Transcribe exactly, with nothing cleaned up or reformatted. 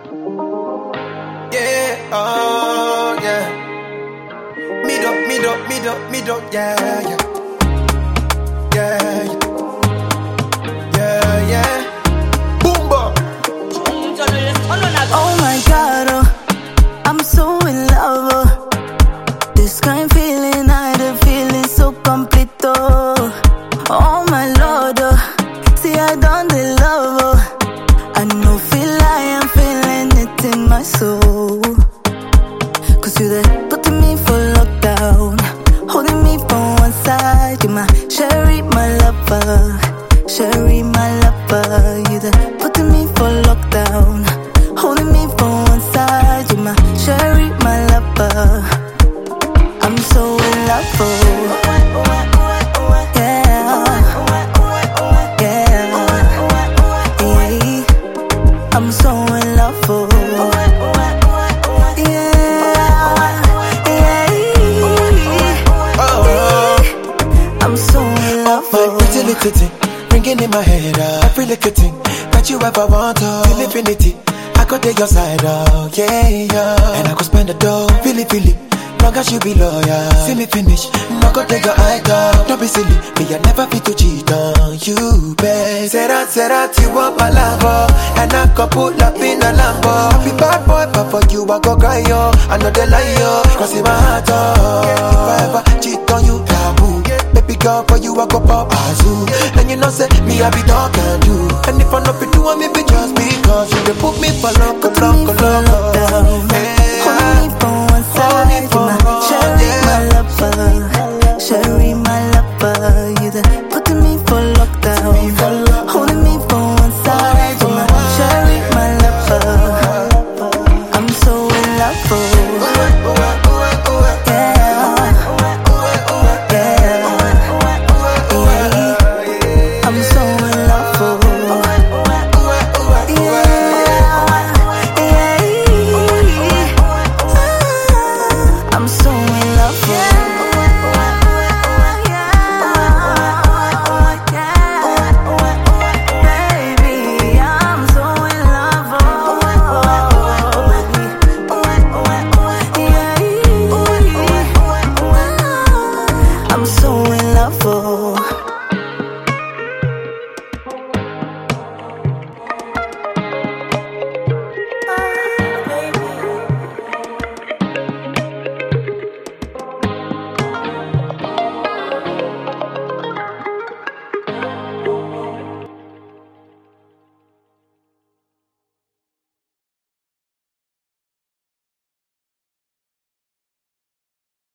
Yeah, oh yeah. Me do, me do, me do, me do, yeah, yeah. Yeah, yeah, yeah, yeah. Boomba. Oh my God, oh, I'm so in love. Oh. This kind feeling, I the feeling so complete. Oh, oh my Lord, oh. See I done the love. Oh. I know feel I am feeling it in my soul. Cause you there putting me for lockdown, holding me from one side. You my cherry, my lover, cherry, my lover. You there putting me for lockdown, holding me from one side. You my cherry, my lover. I'm so in love. Oh. I'm so in love, oh. Yeah, yeah, oh. I'm so in love, oh. My pretty little thing, ringing in my head, uh, every little thing that you ever want, oh. Till infinity, I could take your side, oh, yeah, yeah. And I could spend the dough, feel it, feel it. Long as you be loyal, see me finish, no go take your eye down. Don't be silly, me I never be to cheat on you, babe. Say that, say that you want my love, oh. And I could pull up in a Lambo. Happy bad boy, but for you I go cry, yo. I know they lie, yo, cause in my heart, oh. If I ever cheat on you, taboo. Baby girl, for you I go pop azoo. And you know say, me I be dog and do. And if I not be doing me